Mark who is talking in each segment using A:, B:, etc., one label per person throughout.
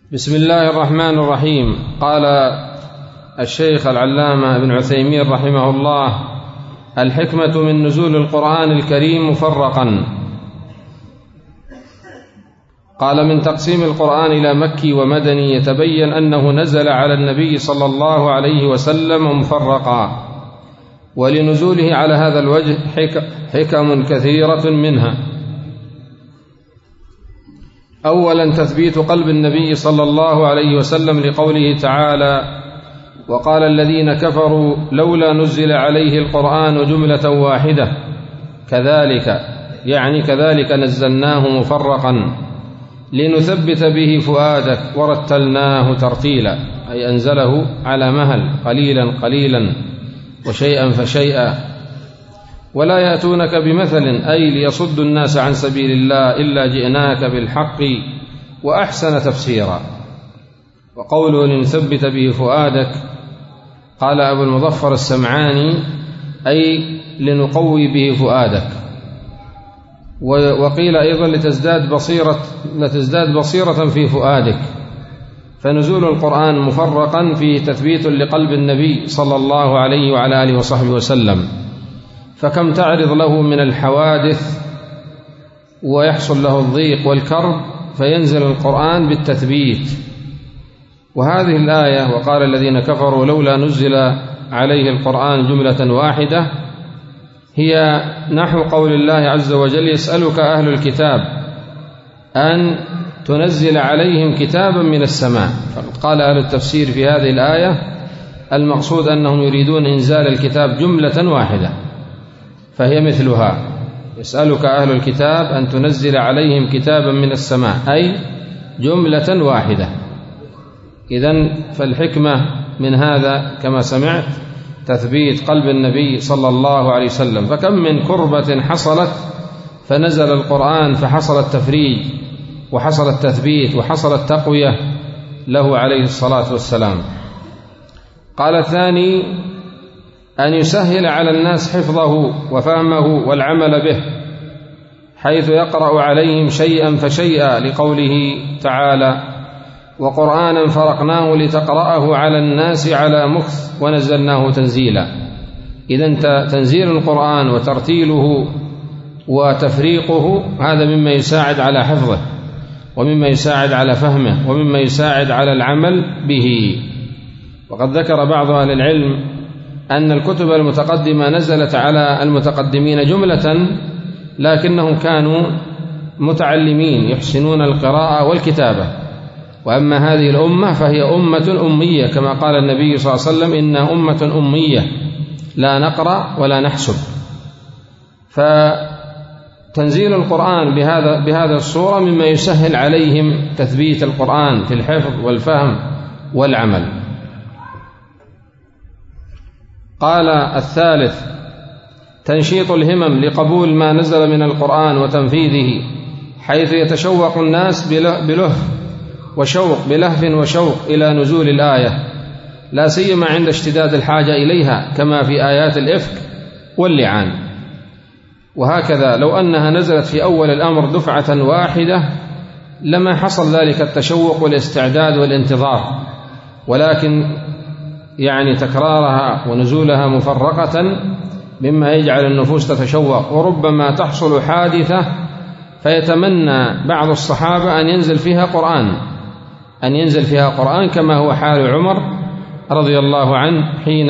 A: بسم الله الرحمن الرحيم. قال الشيخ العلامة ابن عثيمين رحمه الله: الحكمة من نزول القرآن الكريم مفرقا. قال: من تقسيم القرآن إلى مكي ومدني يتبين أنه نزل على النبي صلى الله عليه وسلم مفرقا، ولنزوله على هذا الوجه حكم كثيرة منها: أولا تثبيت قلب النبي صلى الله عليه وسلم لقوله تعالى: وقال الذين كفروا لولا نزل عليه القرآن جملة واحدة كذلك، يعني كذلك نزلناه مفرقا لنثبت به فؤادك ورتلناه ترتيلا، أي أنزله على مهل قليلا قليلا وشيئا فشيئا، ولا يأتونك بمثل أي ليصدوا الناس عن سبيل الله إلا جئناك بالحق وأحسن تفسيرا. وقوله لنثبت به فؤادك قال أبو المظفر السمعاني: أي لنقوي به فؤادك. وقيل أيضا لتزداد بصيرة في فؤادك. فنزول القرآن مفرقا فيه تثبيت لقلب النبي صلى الله عليه وعلى آله وصحبه وسلم، فكم تعرض له من الحوادث ويحصل له الضيق والكرب فينزل القرآن بالتثبيت. وهذه الآية وقال الذين كفروا لولا نزل عليه القرآن جملة واحدة هي نحو قول الله عز وجل: يسألك أهل الكتاب أن تنزل عليهم كتابا من السماء. فقد قال أهل التفسير في هذه الآية المقصود أنهم يريدون إنزال الكتاب جملة واحدة، فهي مثلها: يسألك أهل الكتاب أن تنزل عليهم كتابا من السماء، أي جملة واحدة. إذن فالحكمة من هذا كما سمعت تثبيت قلب النبي صلى الله عليه وسلم. فكم من كربة حصلت فنزل القرآن فحصل التفريج وحصل التثبيت وحصل التقوية له عليه الصلاة والسلام. قال الثاني: أن يسهل على الناس حفظه وفهمه والعمل به، حيث يقرأ عليهم شيئا فشيئا، لقوله تعالى: وقرآنا فرقناه لتقرأه على الناس على مكث ونزلناه تنزيلا. إذن تنزيل القرآن وترتيله وتفريقه هذا مما يساعد على حفظه، ومما يساعد على فهمه، ومما يساعد على العمل به. وقد ذكر بعض أهل العلم أن الكتب المتقدمة نزلت على المتقدمين جملة، لكنهم كانوا متعلمين يحسنون القراءة والكتابة. وأما هذه الأمة فهي أمة أمية، كما قال النبي صلى الله عليه وسلم: إنها أمة أمية لا نقرأ ولا نحسب. فتنزيل القرآن بهذا الصورة مما يسهل عليهم تثبيت القرآن في الحفظ والفهم والعمل. قال الثالث: تنشيط الهمم لقبول ما نزل من القرآن وتنفيذه، حيث يتشوق الناس بلهف وشوق إلى نزول الآية، لا سيما عند اشتداد الحاجة إليها، كما في آيات الإفك واللعان. وهكذا لو أنها نزلت في أول الأمر دفعة واحدة لما حصل ذلك التشوق والاستعداد والانتظار، ولكن تكرارها ونزولها مفرقة مما يجعل النفوس تتشوق. وربما تحصل حادثة فيتمنى بعض الصحابة أن ينزل فيها قرآن كما هو حال عمر رضي الله عنه، حين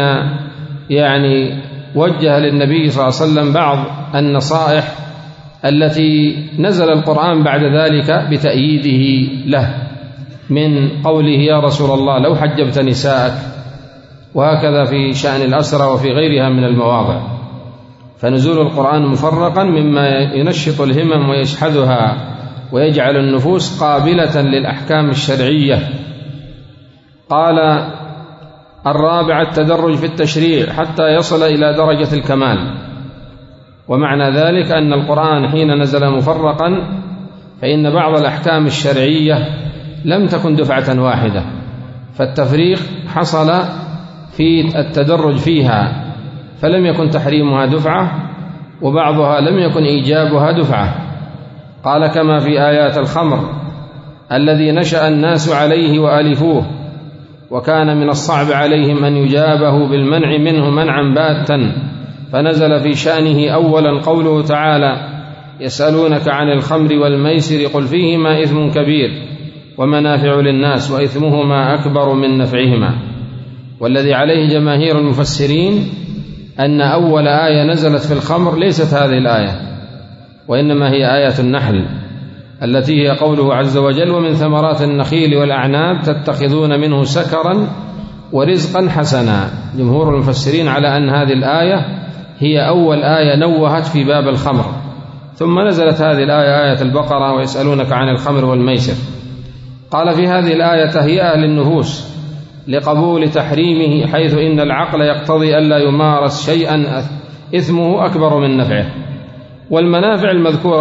A: وجه للنبي صلى الله عليه وسلم بعض النصائح التي نزل القرآن بعد ذلك بتأييده له، من قوله: يا رسول الله لو حجبت نساءك، وهكذا في شأن الأسرى وفي غيرها من المواضع. فنزول القرآن مفرقا مما ينشط الهمم ويشحذها ويجعل النفوس قابلة للأحكام الشرعية. قال الرابع: التدرج في التشريع حتى يصل إلى درجة الكمال. ومعنى ذلك أن القرآن حين نزل مفرقا فإن بعض الأحكام الشرعية لم تكن دفعة واحدة، فالتفريق حصل في التدرج فيها، فلم يكن تحريمها دفعة وبعضها لم يكن إيجابها دفعة. قال: كما في آيات الخمر الذي نشأ الناس عليه وألفوه، وكان من الصعب عليهم أن يجابه بالمنع منه منعا باتا، فنزل في شأنه أولا قوله تعالى: يسألونك عن الخمر والميسر قل فيهما إثم كبير ومنافع للناس وإثمهما أكبر من نفعهما. والذي عليه جماهير المفسرين أن أول آية نزلت في الخمر ليست هذه الآية، وإنما هي آية النحل التي هي قوله عز وجل: ومن ثمرات النخيل والأعناب تتخذون منه سكرا ورزقا حسنا. جمهور المفسرين على أن هذه الآية هي أول آية نوهت في باب الخمر، ثم نزلت هذه الآية آية البقرة: ويسألونك عن الخمر والميسر. قال في هذه الآية تهيئة للنفوس لقبول تحريمه، حيث إن العقل يقتضي ألا يمارس شيئا إثمه أكبر من نفعه. والمنافع المذكورة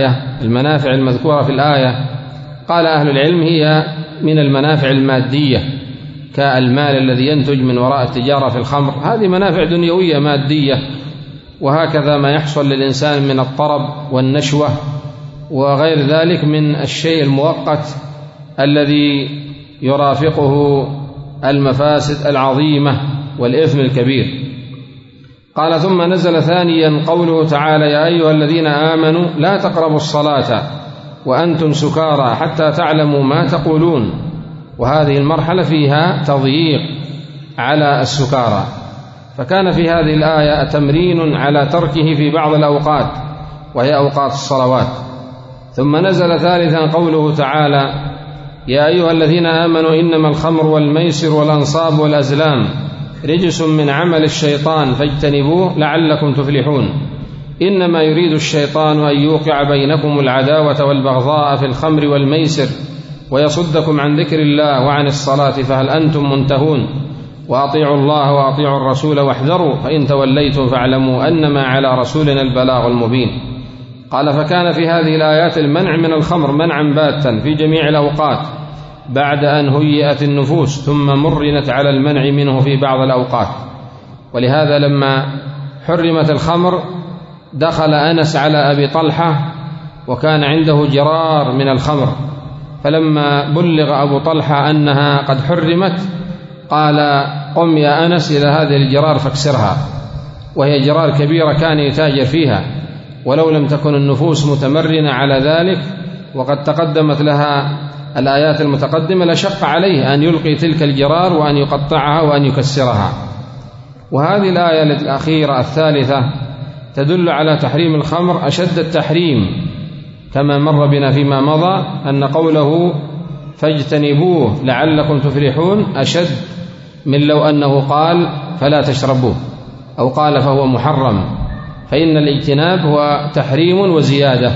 A: في الآية قال أهل العلم هي من المنافع المادية، كالمال الذي ينتج من وراء التجارة في الخمر، هذه منافع دنيوية مادية. وهكذا ما يحصل للإنسان من الطرب والنشوة وغير ذلك من الشيء المؤقت الذي يرافقه المفاسد العظيمة والإثم الكبير. قال: ثم نزل ثانيا قوله تعالى: يا أيها الذين آمنوا لا تقربوا الصلاة وأنتم سكارى حتى تعلموا ما تقولون. وهذه المرحلة فيها تضييق على السكارى، فكان في هذه الآية تمرين على تركه في بعض الأوقات وهي أوقات الصلوات. ثم نزل ثالثا قوله تعالى: يا أيها الذين آمنوا إنما الخمر والميسر والأنصاب والأزلام رجس من عمل الشيطان فاجتنبوه لعلكم تفلحون. إنما يريد الشيطان أن يوقع بينكم العداوة والبغضاء في الخمر والميسر ويصدكم عن ذكر الله وعن الصلاة فهل أنتم منتهون. وأطيعوا الله وأطيعوا الرسول واحذروا فإن توليتم فاعلموا أنما على رسولنا البلاغ المبين. قال: فكان في هذه الآيات المنع من الخمر منعا باتا في جميع الأوقات بعد أن هيئت النفوس، ثم مرنت على المنع منه في بعض الأوقات. ولهذا لما حرمت الخمر دخل أنس على أبي طلحة وكان عنده جرار من الخمر، فلما بلغ أبو طلحة أنها قد حرمت قال: قم يا أنس إلى هذه الجرار فاكسرها، وهي جرار كبيرة كان يتاجر فيها، ولو لم تكن النفوس متمرنة على ذلك وقد تقدمت لها الآيات المتقدمة لشق عليه أن يلقي تلك الجرار وأن يقطعها وأن يكسرها. وهذه الآية الأخيرة الثالثة تدل على تحريم الخمر أشد التحريم، كما مر بنا فيما مضى أن قوله فاجتنبوه لعلكم تفلحون أشد من لو أنه قال فلا تشربوه أو قال فهو محرم، فإن الاجتناب هو تحريم وزيادة.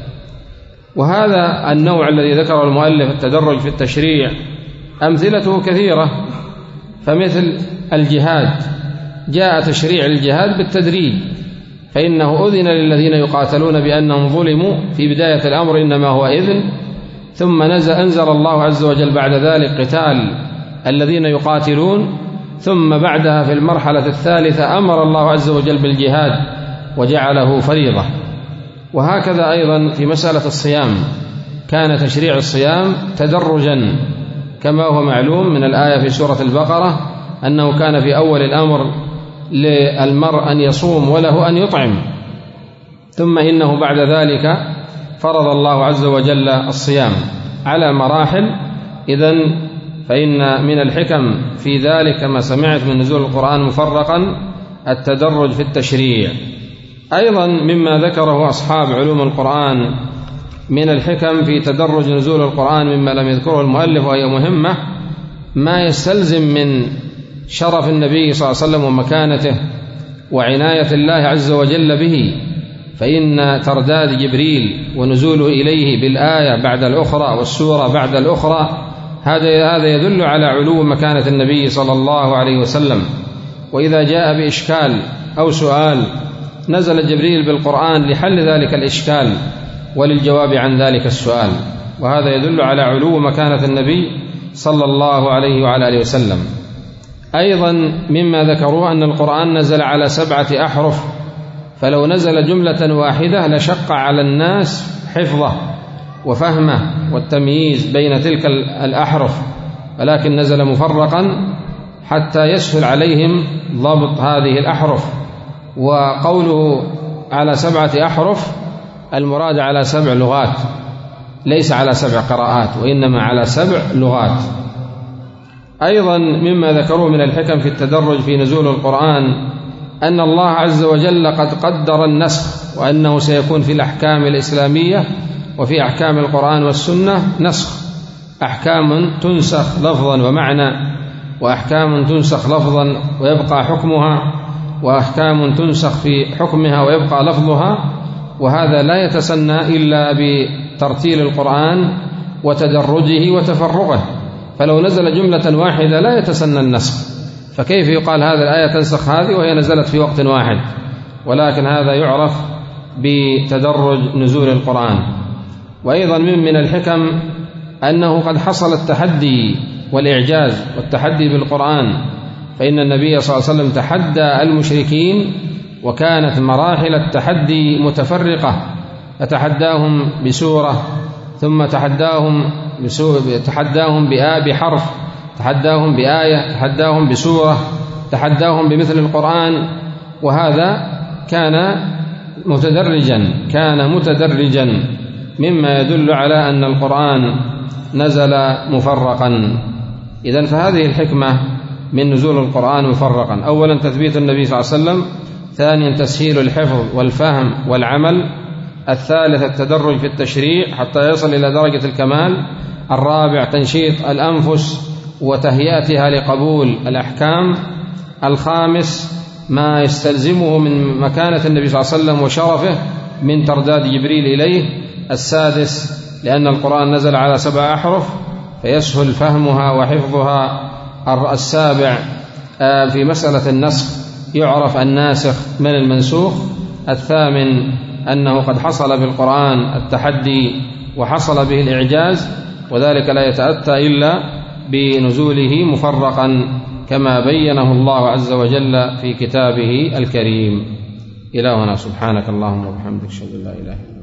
A: وهذا النوع الذي ذكره المؤلف التدرج في التشريع أمثلته كثيرة، فمثل الجهاد جاء تشريع الجهاد بالتدريج، فإنه أذن للذين يقاتلون بأنهم ظلموا في بداية الأمر إنما هو إذن، ثم أنزل الله عز وجل بعد ذلك قتال الذين يقاتلون، ثم بعدها في المرحلة الثالثة أمر الله عز وجل بالجهاد وجعله فريضة. وهكذا أيضا في مسألة الصيام كان تشريع الصيام تدرجا، كما هو معلوم من الآية في سورة البقرة أنه كان في أول الأمر للمرء أن يصوم وله أن يطعم، ثم إنه بعد ذلك فرض الله عز وجل الصيام على مراحل. إذن فإن من الحكم في ذلك كما سمعت من نزول القرآن مفرقا التدرج في التشريع. أيضا مما ذكره أصحاب علوم القرآن من الحكم في تدرج نزول القرآن مما لم يذكره المؤلف وهي مهمة، ما يستلزم من شرف النبي صلى الله عليه وسلم ومكانته وعناية الله عز وجل به، فإن ترداد جبريل ونزوله إليه بالآية بعد الأخرى والسورة بعد الأخرى هذا يدل على علو مكانة النبي صلى الله عليه وسلم. وإذا جاء بإشكال أو سؤال نزل جبريل بالقرآن لحل ذلك الإشكال وللجواب عن ذلك السؤال، وهذا يدل على علو مكانة النبي صلى الله عليه وعلى آله وسلم. أيضا مما ذكروه أن القرآن نزل على 7 أحرف، فلو نزل جملة واحدة لشق على الناس حفظه، وفهمه والتمييز بين تلك الأحرف، ولكن نزل مفرقا حتى يسهل عليهم ضبط هذه الأحرف. وقوله على 7 أحرف المراد على 7 لغات، ليس على 7 قراءات، وإنما على 7 لغات. أيضا مما ذكروه من الحكم في التدرج في نزول القرآن أن الله عز وجل قد قدر النسخ، وأنه سيكون في الأحكام الإسلامية وفي أحكام القرآن والسنة نسخ، أحكام تنسخ لفظا ومعنى، وأحكام تنسخ لفظا ويبقى حكمها، وأحكام تنسخ في حكمها ويبقى لفظها. وهذا لا يتسنى إلا بترتيل القرآن وتدرجه وتفرقه، فلو نزل جملة واحدة لا يتسنى النسخ، فكيف يقال هذه الآية تنسخ هذه وهي نزلت في وقت واحد؟ ولكن هذا يعرف بتدرج نزول القرآن. وأيضا من الحكم أنه قد حصل التحدي والإعجاز والتحدي بالقرآن، فإن النبي صلى الله عليه وسلم تحدى المشركين، وكانت مراحل التحدي متفرقة، فتحداهم بسورة، ثم تحداهم بحرف، تحداهم بآية، تحداهم بسورة، تحداهم بمثل القرآن. وهذا كان متدرجا مما يدل على أن القرآن نزل مفرقا. إذن فهذه الحكمة من نزول القرآن مفرقا: أولا تثبيت النبي صلى الله عليه وسلم، ثانيا تسهيل الحفظ والفهم والعمل، الثالث التدرج في التشريع حتى يصل إلى درجة الكمال، الرابع تنشيط الأنفس وتهيئتها لقبول الأحكام، الخامس ما يستلزمه من مكانة النبي صلى الله عليه وسلم وشرفه من ترداد جبريل إليه، السادس لأن القرآن نزل على 7 أحرف فيسهل فهمها وحفظها، السابع في مسألة النسخ يعرف الناسخ من المنسوخ، الثامن أنه قد حصل بالقرآن التحدي وحصل به الإعجاز، وذلك لا يتأتى إلا بنزوله مفرقا كما بينه الله عز وجل في كتابه الكريم. إلهنا سبحانك اللهم وبحمدك، أشهد أن لا إله إلا أنت.